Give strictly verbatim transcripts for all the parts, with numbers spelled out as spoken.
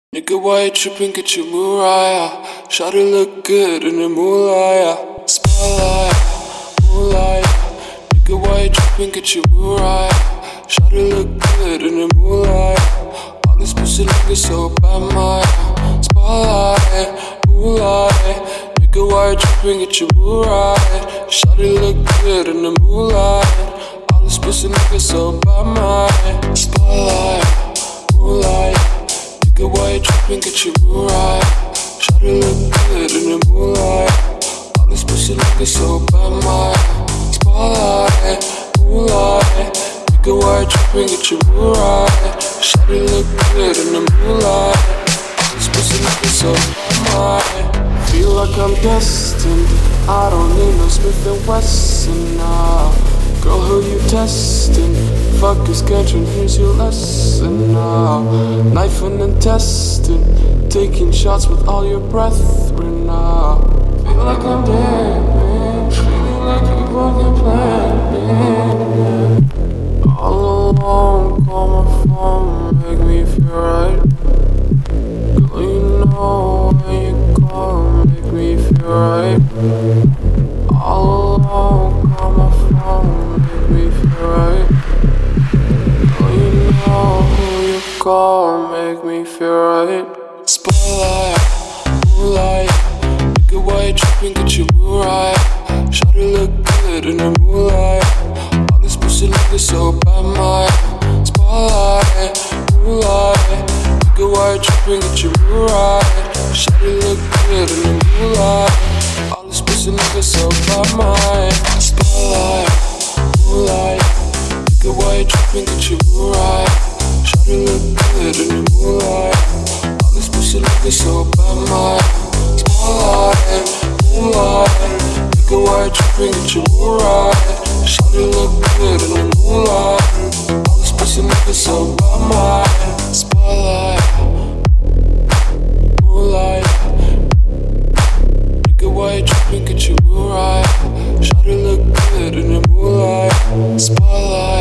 Nigga, why you tripping? Get your Mariah. Shawty look good in the moonlight. Spotlight, moonlight. Nigga, why you tripping? Get your Mariah. Shawty look good in the moonlight. All this pussy niggas so bad, my spotlight, moonlight. Nigga, why you tripping? Get your Mariah. Shawty look good in the moonlight. All this pussy niggas so bad, my spotlight, moonlight. Nigga, why you tripping? Get your Mariah. Shawty look good in the moonlight. All this pussy niggas so bad, my spotlight, moonlight. Nigga, why you tripping? Get your Mariah. Shawty look good in the moonlight. All this pussy niggas so bad, my feel like I'm destined. I don't need no Smith and Wesson now. Girl, who you testing? Fuck is catching, here's your lesson now. Knife and intestine, taking shots with all your brethren now. Feel like I'm dead, man. Feel like you fucking planned, man. All alone, call my phone, make me feel right. Girl, you know when you call, make me feel right. All alone, call my phone, make me feel right. Girl, you know who you call, make me feel right. Spotlight, moonlight. Nigga, why you tripping? Get your Mariah. Shawty look good in the moonlight. All this pussy niggas so bad, my spotlight, moonlight. Nigga, why you tripping? Get your Mariah. Shawty look good in the moonlight. All this pussy niggas so bad, my spotlight, moonlight. Nigga, why you tripping? Get your Mariah. Shawty look good in the moonlight. All this pussy niggas so bad, my spotlight, moonlight. Nigga, why you tripping? Get your Mariah. Shawty look good in the moonlight. All this pussy niggas so bad, my spotlight, moonlight. Nigga, why you tripping? Get your Mariah. Shawty look good in the moonlight. Spotlight,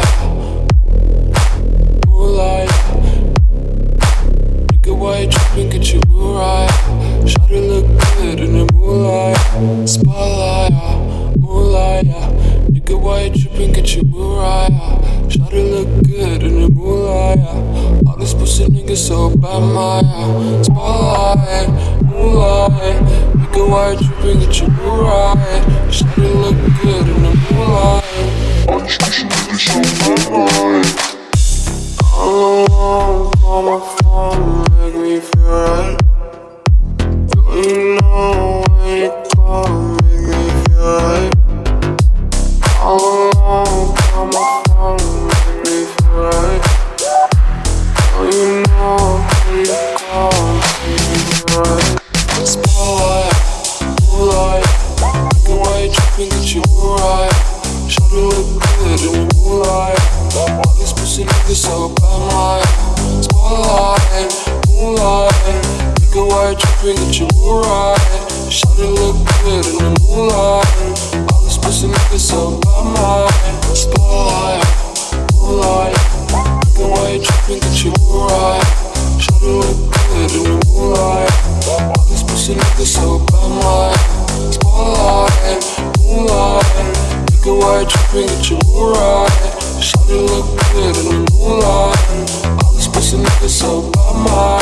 moonlight. Nigga, why you tripping? Get your Mariah. Shawty look good in the moonlight. Spotlight, moonlight. Nigga, why you tripping? Get your Mariah. Shawty look good in the moonlight. All this pussy niggas so bad, my spotlight, moonlight. Nigga, why you tripping? Get your Mariah. Shawty look good in the moonlight. All these pussy niggas so bad, my all alone, call my phone, make me feel right. Girl, you know when you call, make me feel right. All alone, call my phone, make me feel right. Girl, you know when you call, make me feel right. Spotlight, moonlight. Nigga, why you tripping? Get your Mariah. Shawty look good in the moonlight. All these pussy niggas so bad, my spotlight, moonlight. Nigga, why you tripping? Get your Mariah. Shawty look good in the moonlight. All these pussy niggas so bad, my spotlight, moonlight. Nigga, why you tripping? Get your Mariah. Shawty look good in the moonlight. All these pussy niggas so bad, my spotlight, moonlight. Nigga, why you tripping? Get your Mariah. Shawty look good in the moonlight. All these pussy niggas so bad, my